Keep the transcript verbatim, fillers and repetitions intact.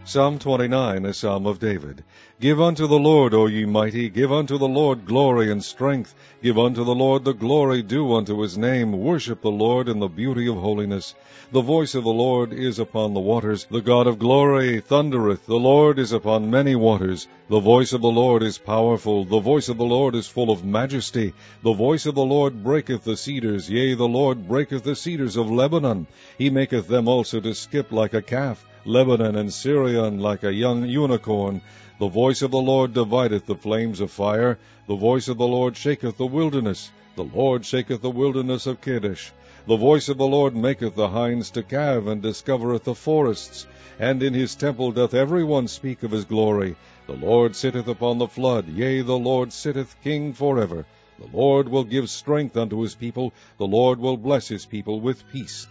Psalm twenty-nine, a psalm of David. Give unto the Lord, O ye mighty, give unto the Lord glory and strength. Give unto the Lord the glory due unto his name. Worship the Lord in the beauty of holiness. The voice of the Lord is upon the waters. The God of glory thundereth. The Lord is upon many waters. The voice of the Lord is powerful. The voice of the Lord is full of majesty. The voice of the Lord breaketh the cedars. Yea, the Lord breaketh the cedars of Lebanon. He maketh them also to skip like a calf. Lebanon and Syrian like a young unicorn. The voice of the Lord divideth the flames of fire. The voice of the Lord shaketh the wilderness. The Lord shaketh the wilderness of Kadesh. The voice of the Lord maketh the hinds to calve, and discovereth the forests. And in his temple doth every one speak of his glory. The Lord sitteth upon the flood. Yea, the Lord sitteth king forever. The Lord will give strength unto his people. The Lord will bless his people with peace.